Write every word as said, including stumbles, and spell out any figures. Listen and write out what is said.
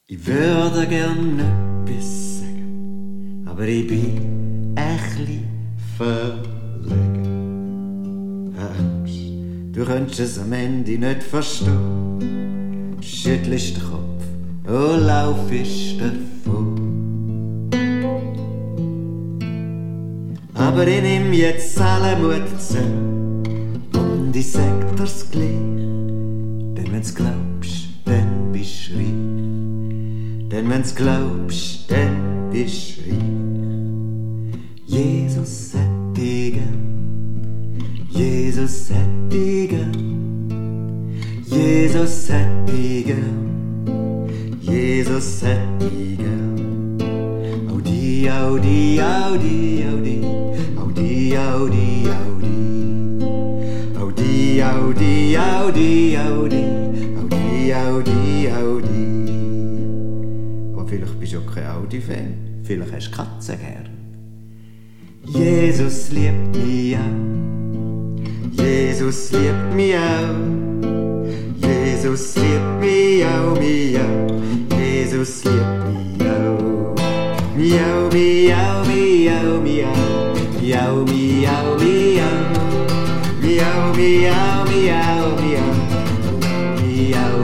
Ich würde gern etwas sagen, aber ich bin ein bisschen verlegen. Angst, du könntest es am Ende nicht verstehen. Schüttelst den Kopf und laufst davon. Aber ich nehm jetzt alle Mut zusammen und ich sag dir's gleich. Denn wenn's glaubst, dann bist du reich. Denn wenn's glaubst, dann bist du reich. Jesus hat dich gern, Jesus hat dich gern, Jesus hat dich gern, Jesus hat dich gern. Audi, Audi, Audi, Audi, Audi, Audi, Audi, Audi, Audi, Audi, Audi, Audi, Audi, Audi. Aber vielleicht bist du auch kein Audi-Fan, vielleicht hast du Katzen gern. Jesus liebt mich auch, Jesus liebt mich auch, Jesus liebt mich auch, mich auch, Jesus liebt mich auch. Miau, miau, miau, miau, miau, miau, miau, miau, miau, miau, miau, miau.